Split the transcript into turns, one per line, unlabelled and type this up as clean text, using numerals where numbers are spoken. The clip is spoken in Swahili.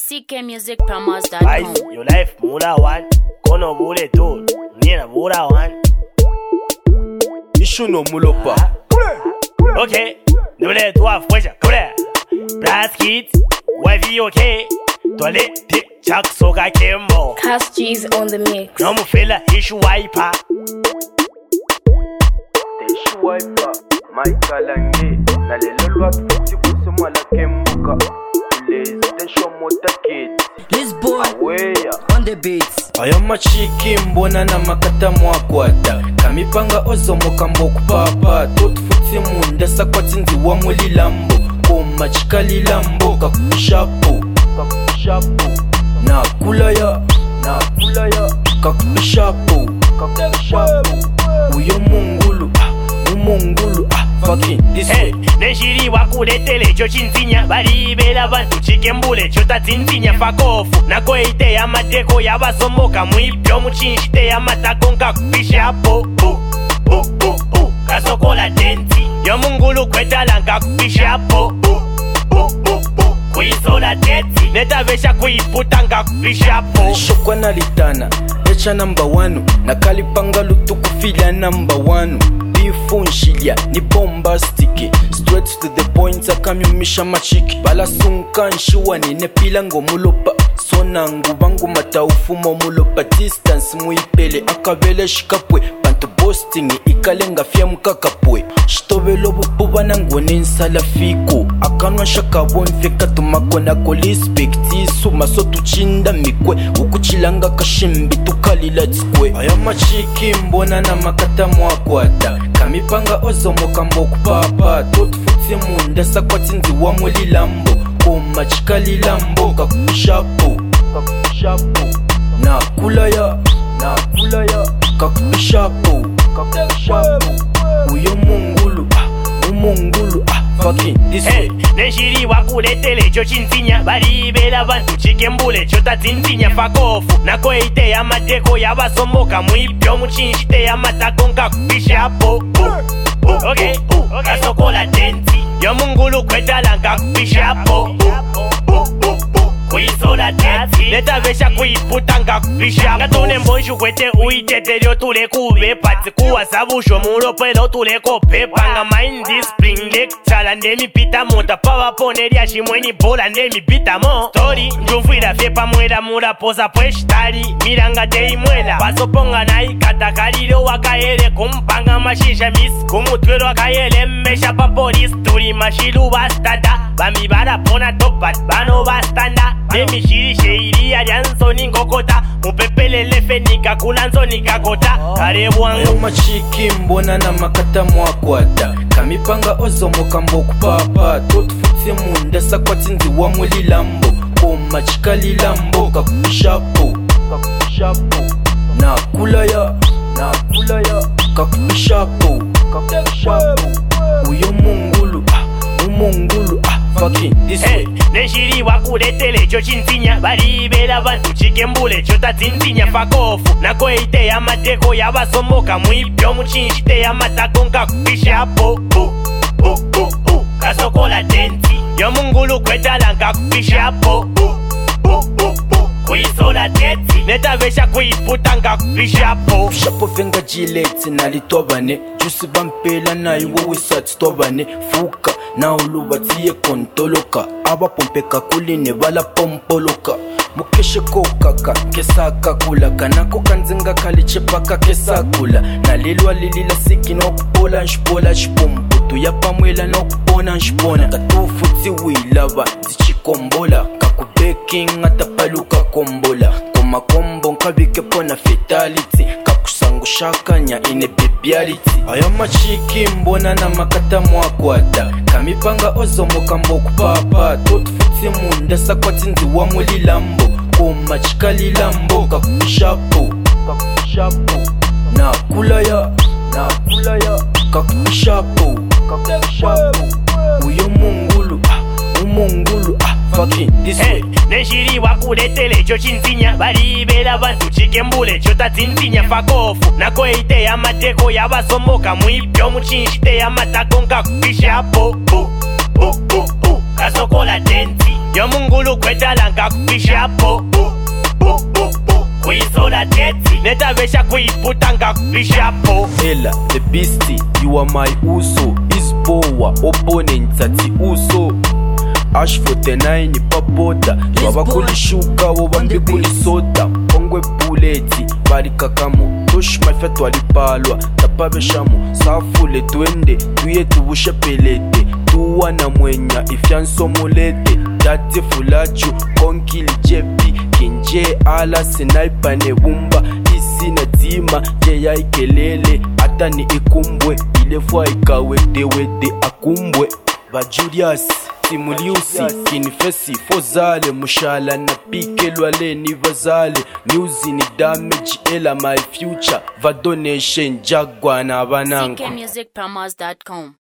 ckmusicpromos.com.
Your life mura one, kono bule two, nina mura one.
Ishu no mulopa.
Okay, nule toi fweja, kule. Blast kids, wavy okay. Toilet, chak soga kembo.
Cast G's on the mix.
No mufela, issue wiper.
Ishu wiper. Michael Ange. Na lelo lwak fiti kusuma la kembuka. Les tension mota kids.
This boy on the beats.
Aya machiki mbona na makata mwakwata. Kamipanga ozomo kambo kupapa. Tot futi munda sakwati ndi wa mweli lambo. Koma chikali lambo kakupishapo. Na kulaya kakupishapo. Uyo mungulu fucking this way.
Neshiri wakuletele cho chinzinya. Balibela bantu chikembule cho tatsinzinya fakofu. Nakoite ya mateko ya basomoka. Mwipyo muchinjite ya matakonka kupishapo. Kasokola denti yo mungulu kwetalanga kupishapo. Kuisola denti netabesha kuiputanga kupishapo.
Shokwa na litana echa number 1. Nakalipanga lutuku fila number 1. Bifunshilia ni bombastiki. Straight to the point akamyumisha machiki. Bala sunkanshiwa nine pila ngo mulopa. Sonangu bangu mataufu mo mulopa. Distance muipele akabele shikapwe. Panto posting ikalenga fia mkakapwe. Shitobelo bububa nangu ninsala fiko. Akanwa shakabon feka tumako na kolispekti. Suma sotu chinda mikwe. Ukuchilanga kashimbi tukali let's kwe. Aya machiki mbona na makata mwakwata. Kamipanga ozomo kambo kupapa. Tot futi munda sakwati ndi wa mweli lambo. Koma chikali lambo kakupishapo. Na kulaya kakupishapo. Uyo mungulu fucking this way.
Neshiri wakuletele cho chinzinya. Balibela bantu chikembule cho tatsinzinya fakofu. Nakoite ya mateko ya basomoka. Mwipyo muchinjite ya matakonka kupishapo. Okay, kasokola denti yo mungulu kwetalanga kupishapo. Kuisola denti netabesha kuiputanga kupishapo. Ngatune mbonshu kwete uitetelyo tule kube pati kuwa sabusho mulopelo tule kopepa. Nga mind spring lecture ndemi pita monta powerpoint shimweni bola ndemi pita mo. Story njumfira fepa mwela mula poza pweshtali. Miranga tei mwela basoponga na ikata kalilo wakaele kumpanga mashisha misi. Kumutwelo wakaele mmesha pa police tuli mashilu bastada. Bami bada pona topat bano bastanda. Demi shiri sheiri ya jansoni ngokota. Mupepele lefe nika kulanzo nika kota. Karebu wangu
Ayo machiki mbona na makata mwakwata. Kamipanga ozomo kambo kupapa. Tot futi munda sakwati ndi wa mweli lambo. Koma chikali lambo kakupishapo. Na kulaya kakupishapo. Uyo mungulu fucking this way.
Neshiri wakuletele cho chinzinya. Balibela bantu chikembule cho tatsinzinya fakofu. Nakoite ya mateko ya basomoka. Mwipyo muchinjite ya matakonka kupishapo. Kasokola denti yo mungulu kwetalanga kupishapo. Kuisola denti netabesha kuiputanga kupishapo.
Shapo venga jileti nalitobane. Jusi bampela na iwo wisati tobane. Fuka na uluba tiye kontoloka. Aba pompeka kuline bala pompoloka. Mukeshe kokaka kesaka kula. Kanako kanzinga kalichepaka kesakula. Nalilwa lilila siki no kupola nshpola shpompo. Tuyapa mwela no kupona nshpona. Katufu tiwilaba zichikombola. Kakubeking atapaluka kombola. Koma kombo nkabike pona fatality. Kakusangu shakanya ine bibiality. Aya machiki mbona na makata mwakwata. Kamipanga ozomo kambo kupapa. Tot futi munda sakwati ndi wa mweli lambo. Koma chikali lambo kakupishapo. Na kulaya kakupishapo. Uyo mungulu fucking this way.
Neshiri wakuletele cho chinzinya. Balibela bantu chikembule cho tatsinzinya fakofu. Nakoite ya mateko ya basomoka. Mwipyo muchinjite ya matakonka kupishapo. Kasokola denti yo mungulu kwetala ngakufishapo kuyisola teti netabesha kuyiputa ngakufishapo.
Ella the beastie, you are my uso. Isbowa opponent ati uso. Ash 49 papoda twabakulishuka wo bambi kulisoda pongwe buleti bali kakamo tosh mafeto walipalwa tapabeshamo safule twende tuye tubushe pelete tuwa na mwenya ifyanso mulete date fulachu konkili jepi kinje ala sniper ne bumba isi na tima je ya ikelele ata ni ikumbwe ile fwa ikawedewede akumbwe ba Julius Simuliusi, Kinfesi, Fozale, Mushala na pike lwaleni vazale. Music ni damage, ela my future. Va donation, Jagwa na banangu.
CKmusicPromos.com